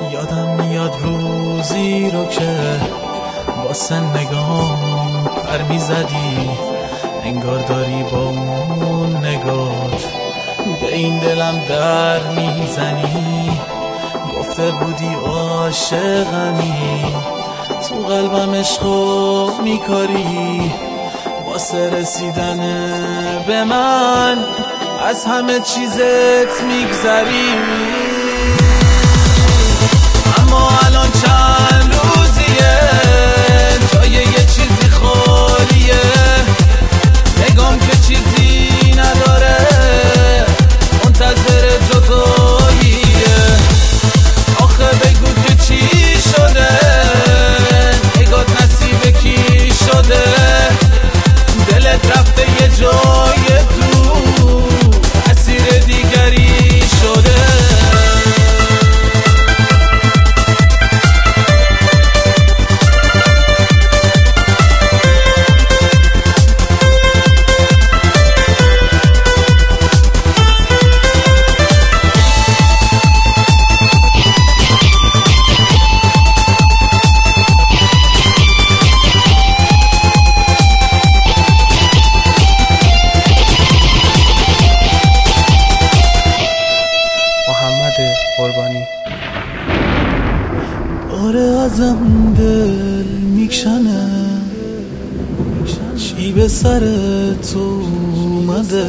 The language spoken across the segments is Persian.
یادم میاد روزی رو که واسه نگام پر میزدی، انگار داری با اون نگات به این دلم در میزنی. گفته بودی عاشقمی، تو قلبم عشقو میکاری، واسه رسیدن به من از همه چیزت میگذری. اما الان چند روزیه جای یه چیزی خالیه، نگام که چیزی نداره، منتظر جداییه. آخه بگو که چی شده، نگات نصیب کی شده، دلت رفته یه جای دور، اسیر دیگری شده. قربانی آره ازم دل میکشنه، چی به سر تو اومده،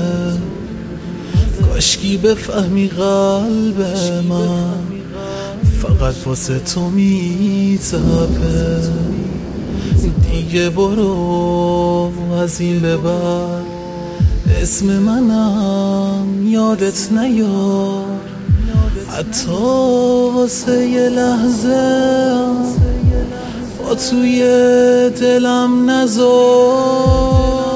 کاشکی بفهمی قلب من فقط واسه تو میتپه. دیگه برو از این به بعد اسم منم یادت نیار، حتی واسه یه لحظه با توی دلم نذار.